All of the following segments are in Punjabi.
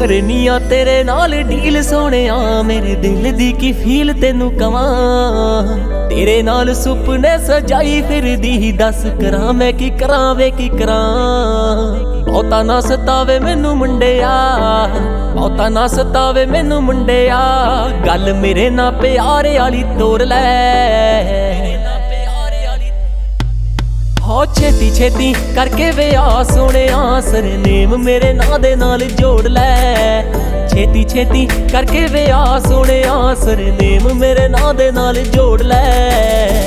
ਕਰਨੀਆਂ ਤੇਰੇ ਨਾਲ ਡੀਲ ਸੋਹਣਿਆ, ਮੇਰੇ ਦਿਲ ਦੀ ਕੀ ਫੀਲ ਤੈਨੂੰ ਕਵਾਂ। ਤੇਰੇ ਨਾਲ ਸੁਪਨੇ ਸਜਾਈ ਫਿਰਦੀ, ਦੱਸ ਕਰਾਂ ਮੈਂ ਕੀ ਕਰਾਂ ਵੇ ਕੀ ਕਰਾਂ। ਬਹੁਤਾ ਨਾ ਸਤਾਵੇ ਮੈਨੂੰ ਮੁੰਡਿਆ, ਬਹੁਤਾ ਨਾ ਸਤਾਵੇ ਮੈਨੂੰ ਮੁੰਡਿਆ, ਗੱਲ ਮੇਰੇ ਨਾਲ ਪਿਆਰ ਵਾਲੀ ਤੋਰ ਲੈ। ਹੋ ਛੇਤੀ ਛੇਤੀ ਕਰਕੇ ਵਿਆਹ ਸੋਹਣਿਆ, ਸਰਨੇਮ ਮੇਰੇ ਨਾਂ ਦੇ ਨਾਲ ਜੋੜ ਲੈ। ਛੇਤੀ ਛੇਤੀ ਕਰਕੇ ਵਿਆਹ ਸੋਹਣਿਆ, ਸਰਨੇਮ ਮੇਰੇ ਨਾਂ ਦੇ ਨਾਲ ਜੋੜ ਲੈ।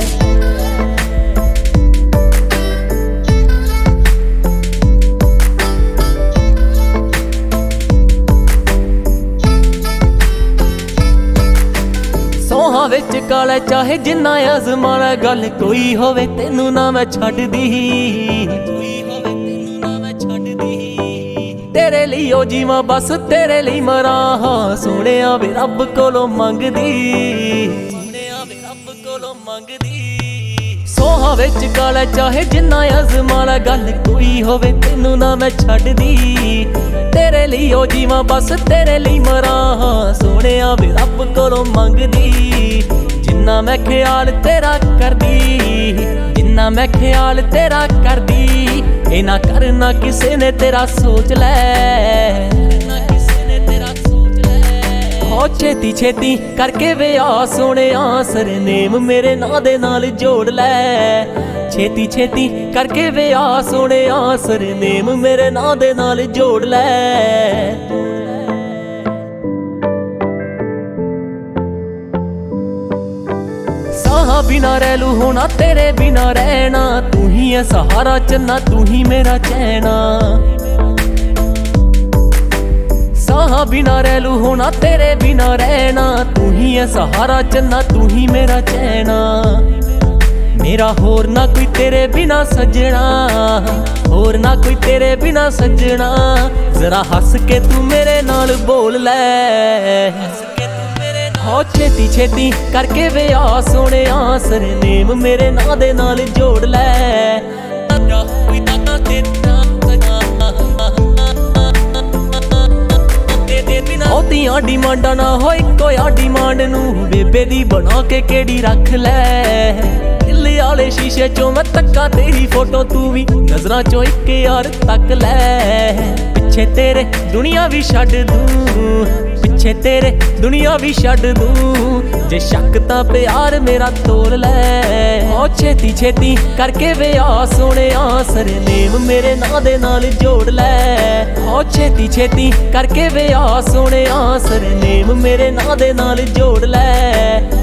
ਸੋਹਾਂ ਵਿੱਚ ਕਾਲਾ ਚਾਹੇ ਜਿੰਨਾ ਅਜ਼ਮਾਣਾ, ਗੱਲ ਕੋਈ ਹੋਵੇ ਤੈਨੂੰ ਨਾ ਮੈਂ ਛੱਡਦੀ, ਕੋਈ ਹੋਵੇ ਤੈਨੂੰ ਨਾ ਮੈਂ ਛੱਡਦੀ। ਤੇਰੇ ਲਈ ਓ ਜੀਵਾਂ ਬਸ ਤੇਰੇ ਲਈ ਮਰਾਂ, ਹਾਂ ਸੋਹਣਿਆ ਵੇ ਰੱਬ ਕੋਲੋਂ ਮੰਗਦੀ, ਸੋਹਣਿਆ ਵੇ ਰੱਬ ਕੋਲੋਂ ਮੰਗਦੀ। ਸੋਹਾਂ ਵਿੱਚ ਕਾਲਾ ਚਾਹੇ ਜਿੰਨਾ ਅਜ਼ਮਾਣਾ, ਗੱਲ ਕੋਈ ਹੋਵੇ ਤੈਨੂੰ ਨਾ ਮੈਂ ਛੱਡਦੀ। ਤੇਰੇ ਲਈ ਓ ਜੀਵਾਂ ਬਸ ਤੇਰੇ ਲਈ ਮਰਾਂ, ਹਾਂ ਸੋਹਣਿਆ ਵੇ ਰੱਬ ਕੋਲੋਂ ਮੰਗਦੀ। ਜਿੰਨਾ ਮੈਂ ਖਿਆਲ ਤੇਰਾ ਕਰਦੀ, ਜਿੰਨਾ ਮੈਂ ਖਿਆਲ ਤੇਰਾ ਕਰਦੀ, ਇਹ ਨਾ ਕਰਨਾ ਕਿਸੇ ਨੇ ਤੇਰਾ ਸੋਚ ਲੈ, ਕਿਸੇ ਨੇ ਤੇਰਾ ਸੋਚ ਲੈ। ਹੋ ਛੇਤੀ ਛੇਤੀ ਕਰਕੇ ਵਿਆਹ ਸੋਹਣਿਆ, ਸਰਨੇਮ ਮੇਰੇ ਨਾਂ ਦੇ ਨਾਲ ਜੋੜ ਲੈ। ਛੇਤੀ ਛੇਤੀ ਕਰਕੇ ਵਿਆਹ ਸੋਹਣਿਆ, ਸਰਨੇਮ ਮੇਰੇ ਨਾਂ ਦੇ ਨਾਲ ਜੋੜ ਲੈ। ਸਾਹਾਂ ਬਿਨਾ ਰਹਿ ਲੂ ਹੋਣਾ ਤੇਰੇ ਬਿਨਾ ਰਹਿਣਾ, ਤੂੰ ਹੀ ਹੈ ਸਹਾਰਾ ਚੰਨਾ ਤੂੰ ਹੀ ਮੇਰਾ ਚੈਨਾ। ਸਾਹਾਂ ਬਿਨਾ ਰਹਿ ਲੂ ਹੋਣਾ ਤੇਰੇ ਬਿਨਾ ਰਹਿਣਾ, ਤੂੰ ਹੀ ਹੈ ਸਹਾਰਾ ਚੰਨਾ ਤੂੰ ਹੀ ਮੇਰਾ ਚੈਨਾ। ਮੇਰਾ ਹੋਰ ਨਾ ਕੋਈ ਤੇਰੇ ਬਿਨਾ ਸੱਜਣਾ, ਹੋਰ ਨਾ ਕੋਈ ਤੇਰੇ ਬਿਨਾ ਸੱਜਣਾ। ਜ਼ਰਾ ਹੱਸ ਕੇ ਤੂੰ ਮੇਰੇ ਨਾਲ ਬੋਲ ਲੈ। ਹੋ ਛੇਤੀ ਛੇਤੀ ਕਰਕੇ ਵਿਆਹ ਸੋਹਣਿਆ, ਸਰਨੇਮ ਮੇਰੇ ਨਾਂ ਦੇ ਨਾਲ ਜੋੜ ਲੈ। ਬਹੁਤੀਆਂ ਡਿਮਾਂਡਾਂ ਨਾ ਹੋ ਇੱਕੋ ਆ ਡਿਮਾਂਡ ਨੂੰ, ਬੇਬੇ ਦੀ ਬਣਾ ਕੇ ਕਿਹੜੀ ਰੱਖ ਲੈ। ਦਿਲ ਵਾਲੇ ਸ਼ੀਸ਼ੇ ਚੋਂ ਮੈਂ ਤੱਕਾਂ ਤੇਰੀ ਫੋਟੋ, ਤੂੰ ਵੀ ਨਜ਼ਰਾਂ ਚੋਂ ਇੱਕ ਯਾਰ ਤੱਕ ਲੈ। ਪਿੱਛੇ ਤੇਰੇ ਦੁਨੀਆ ਵੀ ਛੱਡ ਦੂੰ, ਪਿੱਛੇ ਤੇਰੇ ਦੁਨੀਆ ਵੀ ਛੱਡ ਦੂੰ, ਜੇ ਸ਼ੱਕ ਤਾਂ ਪਿਆਰ ਮੇਰਾ ਤੋਲ ਲੈ। ਹੋ ਛੇਤੀ ਛੇਤੀ ਕਰਕੇ ਵਿਆਹ ਸੋਹਣਿਆ, ਸਰਨੇਮ ਮੇਰੇ ਨਾਂ ਦੇ ਨਾਲ ਜੋੜ ਲੈ। ਹੋ ਛੇਤੀ ਛੇਤੀ ਕਰਕੇ ਵਿਆਹ ਸੋਹਣਿਆ, ਸਰਨੇਮ ਮੇਰੇ ਨਾਂ ਦੇ ਨਾਲ ਜੋੜ ਲੈ।